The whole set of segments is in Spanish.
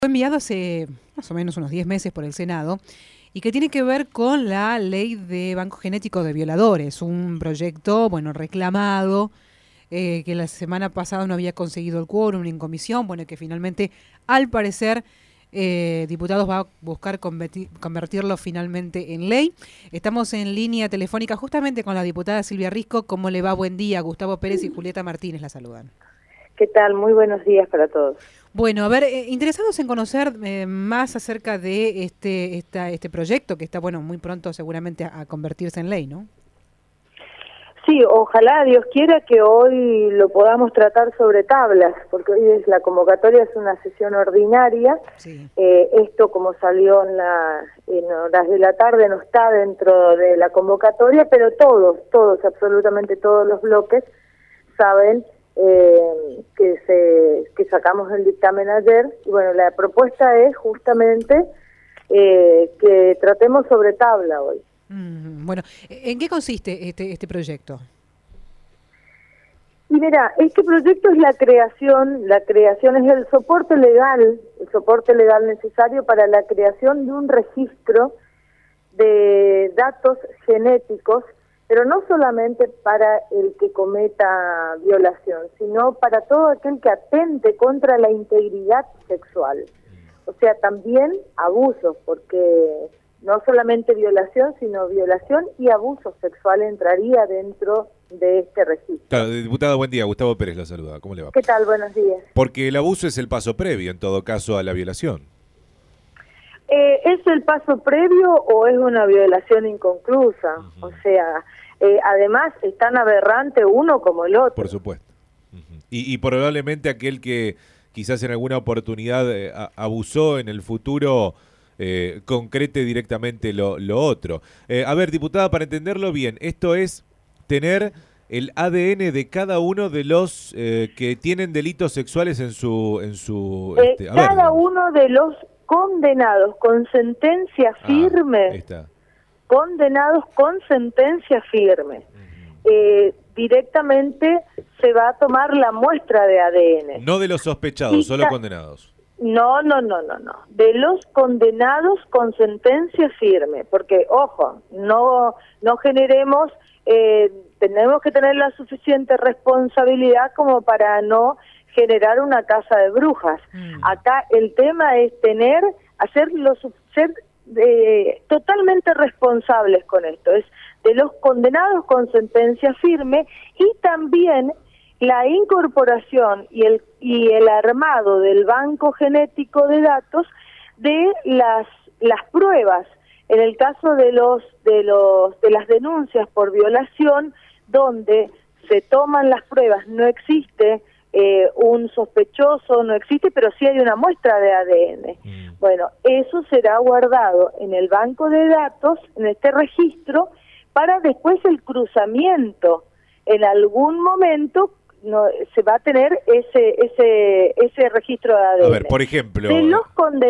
Fue enviado hace más o menos unos 10 meses por el Senado y que tiene que ver con la ley de banco genético de violadores, un proyecto, reclamado, que la semana pasada no había conseguido el quórum en comisión, que finalmente, al parecer, diputados va a buscar convertirlo finalmente en ley. Estamos en línea telefónica justamente con la diputada Silvia Risco. ¿Cómo le va? Buen día. Gustavo Pérez y Julieta Martínez la saludan. ¿Qué tal? Muy buenos días para todos. Bueno, a ver, interesados en conocer más acerca de este proyecto que está, muy pronto seguramente a convertirse en ley, ¿no? Sí, ojalá Dios quiera que hoy lo podamos tratar sobre tablas, porque hoy la convocatoria es una sesión ordinaria. Sí. Esto, como salió en horas de la tarde, no está dentro de la convocatoria, pero todos, absolutamente todos los bloques saben que sacamos el dictamen ayer. Y bueno, la propuesta es justamente que tratemos sobre tabla hoy. Bueno, ¿en qué consiste este proyecto? Y mira, este proyecto es la creación es el soporte legal necesario para la creación de un registro de datos genéticos, pero no solamente para el que cometa violación, sino para todo aquel que atente contra la integridad sexual. O sea, también abusos, porque no solamente violación, sino violación y abuso sexual entraría dentro de este registro. Claro, diputada, buen día. Gustavo Pérez la saluda. ¿Cómo le va? ¿Qué tal? Buenos días. Porque el abuso es el paso previo, en todo caso, a la violación. ¿Es el paso previo o es una violación inconclusa? O sea, además es tan aberrante uno como el otro. Por supuesto. Y probablemente aquel que quizás en alguna oportunidad abusó en el futuro concrete directamente lo otro. A ver, diputada, para entenderlo bien, esto es tener el ADN de cada uno de los que tienen delitos sexuales en su cada uno de los condenados con sentencia firme, condenados con sentencia firme, directamente se va a tomar la muestra de ADN. No de los sospechados, solo condenados. No. De los condenados con sentencia firme, porque, ojo, no generemos, tenemos que tener la suficiente responsabilidad como para no generar una casa de brujas. Acá el tema es ser totalmente responsables con esto, es de los condenados con sentencia firme, y también la incorporación y el armado del banco genético de datos de las pruebas en el caso de las denuncias por violación, donde se toman las pruebas, no existe un sospechoso, no existe, pero sí hay una muestra de ADN. Bueno, eso será guardado en el banco de datos, en este registro, para después el cruzamiento. En algún momento se va a tener ese registro de ADN. A ver, por ejemplo, de los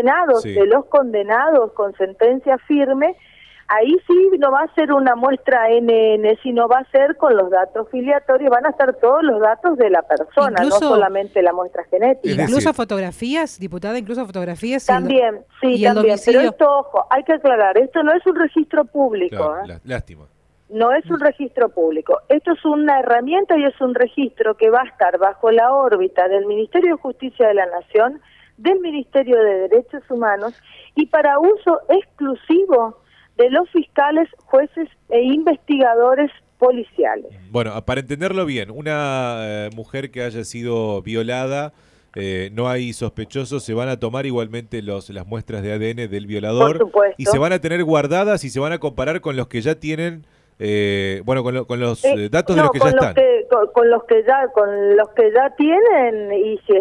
condenados con sentencia firme, ahí sí no va a ser una muestra NN, sino va a ser con los datos filiatorios, van a estar todos los datos de la persona, incluso, no solamente la muestra genética. Incluso fotografías, diputada, incluso fotografías. También, también, pero esto, ojo, hay que aclarar, esto no es un registro público. Claro, lástima. No es un registro público, esto es una herramienta y es un registro que va a estar bajo la órbita del Ministerio de Justicia de la Nación, del Ministerio de Derechos Humanos, y para uso exclusivo de los fiscales, jueces e investigadores policiales. Bueno, para entenderlo bien, una mujer que haya sido violada, no hay sospechosos, se van a tomar igualmente las muestras de ADN del violador. Por supuesto. Y se van a tener guardadas y se van a comparar con los que ya tienen, con los datos de los que ya están. Con los que ya tienen, y si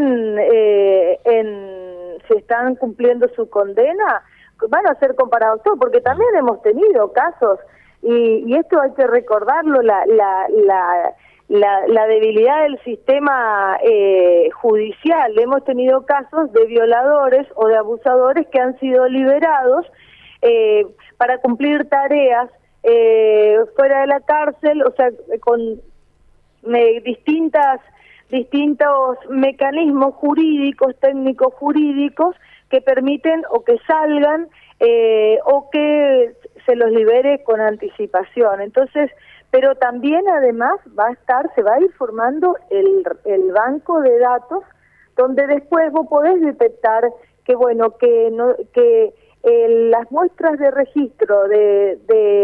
están cumpliendo su condena, van a ser comparados todos, porque también hemos tenido casos, y esto hay que recordarlo, la debilidad del sistema judicial. Hemos tenido casos de violadores o de abusadores que han sido liberados para cumplir tareas fuera de la cárcel, o sea, con distintas distintos mecanismos jurídicos, técnicos jurídicos, que permiten o que salgan o que se los libere con anticipación. Entonces, pero también además se va a ir formando el banco de datos, donde después vos podés detectar que las muestras de registro de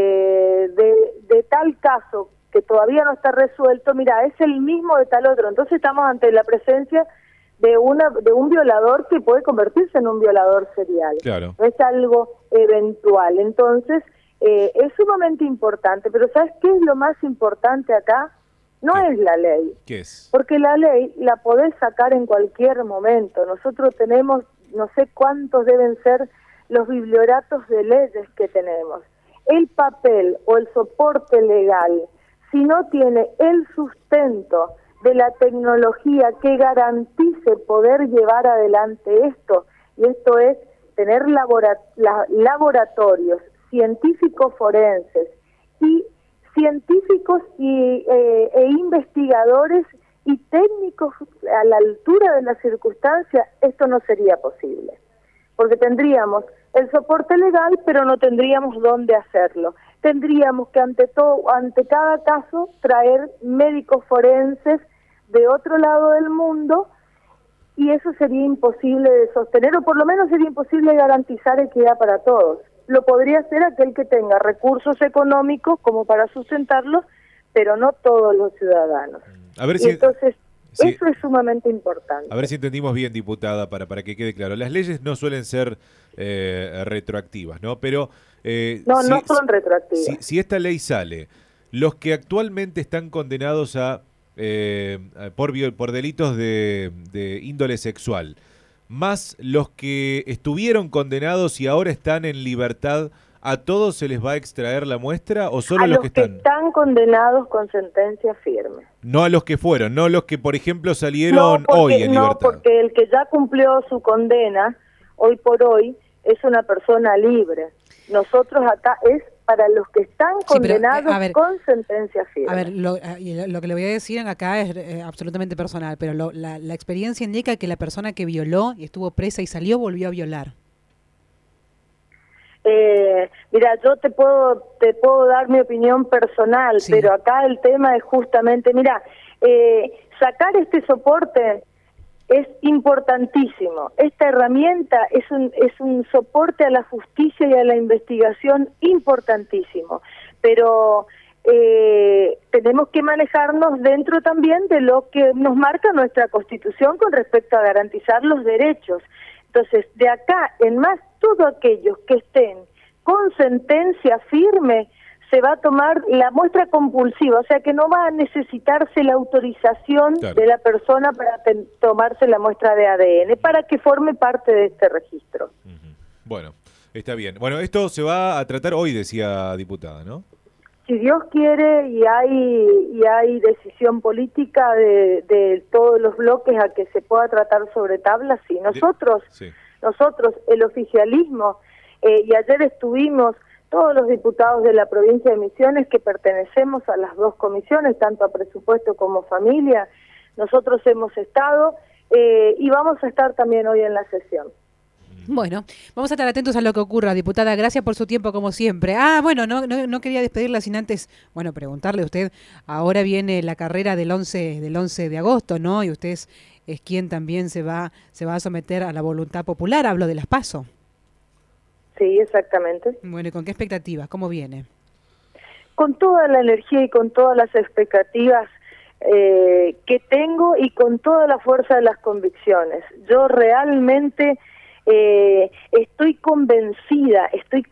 tal caso que todavía no está resuelto, mira, es el mismo de tal otro. Entonces estamos ante la presencia de un violador que puede convertirse en un violador serial. Claro. No es algo eventual. Entonces, es sumamente importante. Pero ¿sabes qué es lo más importante acá? No ¿Qué? Es la ley. ¿Qué es? Porque la ley la podés sacar en cualquier momento. Nosotros tenemos, no sé cuántos deben ser los biblioratos de leyes que tenemos. El papel o el soporte legal, si no tiene el sustento de la tecnología que garantice poder llevar adelante esto, y esto es tener laboratorios científicos forenses y científicos e investigadores y técnicos a la altura de las circunstancias, esto no sería posible, porque tendríamos el soporte legal, pero no tendríamos dónde hacerlo. Tendríamos que ante cada caso traer médicos forenses de otro lado del mundo, y eso sería imposible de sostener, o por lo menos sería imposible garantizar equidad para todos. Lo podría hacer aquel que tenga recursos económicos como para sustentarlo, pero no todos los ciudadanos. A ver y entonces, eso es sumamente importante. A ver si entendimos bien, diputada, para que quede claro. Las leyes no suelen ser retroactivas, ¿no? Pero no son retroactivas. Si esta ley sale, los que actualmente están condenados por delitos de índole sexual, más los que estuvieron condenados y ahora están en libertad, ¿a todos se les va a extraer la muestra o solo a los que están condenados con sentencia firme? No a los que fueron, no los que, por ejemplo, salieron hoy en libertad. No, porque el que ya cumplió su condena, hoy por hoy, es una persona libre. Nosotros acá es para los que están condenados con sentencia firme. A ver, lo que le voy a decir acá es absolutamente personal, pero la experiencia indica que la persona que violó y estuvo presa y salió volvió a violar. Mira, yo te puedo dar mi opinión personal, sí, pero acá el tema es justamente, mira, sacar este soporte es importantísimo. Esta herramienta es un soporte a la justicia y a la investigación importantísimo, pero tenemos que manejarnos dentro también de lo que nos marca nuestra Constitución con respecto a garantizar los derechos. Entonces, de acá en más, todos aquellos que estén con sentencia firme, se va a tomar la muestra compulsiva, o sea que no va a necesitarse la autorización de la persona para tomarse la muestra de ADN, para que forme parte de este registro. Bueno, está bien. Bueno, esto se va a tratar hoy, decía diputada, ¿no? Si Dios quiere y hay decisión política de todos los bloques a que se pueda tratar sobre tablas, sí. Nosotros, el oficialismo, y ayer estuvimos todos los diputados de la provincia de Misiones que pertenecemos a las dos comisiones, tanto a presupuesto como familia, nosotros hemos estado y vamos a estar también hoy en la sesión. Bueno, vamos a estar atentos a lo que ocurra, diputada. Gracias por su tiempo, como siempre. Bueno, no quería despedirla sin antes, preguntarle a usted. Ahora viene la carrera del 11 de agosto, ¿no? Y usted es quien también se va a someter a la voluntad popular. Hablo de las PASO. Sí, exactamente. Bueno, ¿y con qué expectativas? ¿Cómo viene? Con toda la energía y con todas las expectativas que tengo y con toda la fuerza de las convicciones. Yo realmente estoy convencida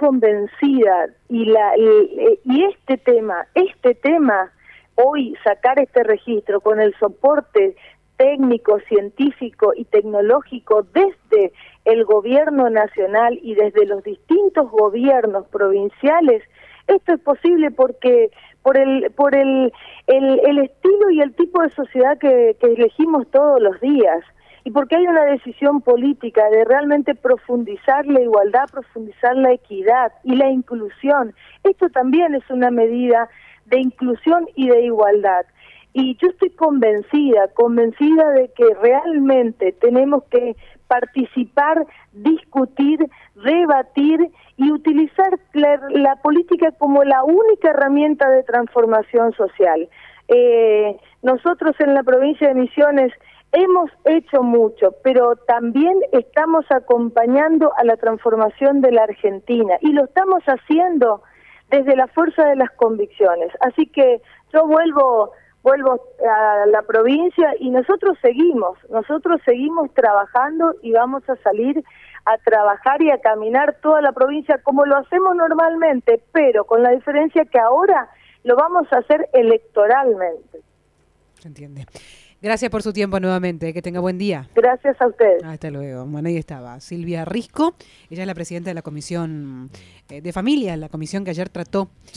y este tema, hoy sacar este registro con el soporte técnico, científico y tecnológico desde el gobierno nacional y desde los distintos gobiernos provinciales, esto es posible porque por el estilo y el tipo de sociedad que elegimos todos los días, y porque hay una decisión política de realmente profundizar la igualdad, profundizar la equidad y la inclusión. Esto también es una medida de inclusión y de igualdad. Y yo estoy convencida de que realmente tenemos que participar, discutir, debatir y utilizar la política como la única herramienta de transformación social. Nosotros en la provincia de Misiones hemos hecho mucho, pero también estamos acompañando a la transformación de la Argentina y lo estamos haciendo desde la fuerza de las convicciones. Así que yo vuelvo a la provincia y nosotros seguimos trabajando y vamos a salir a trabajar y a caminar toda la provincia como lo hacemos normalmente, pero con la diferencia que ahora lo vamos a hacer electoralmente. Se entiende. Gracias por su tiempo nuevamente, que tenga buen día. Gracias a ustedes. Hasta luego. Bueno, ahí estaba Silvia Risco, ella es la presidenta de la Comisión de Familia, la comisión que ayer trató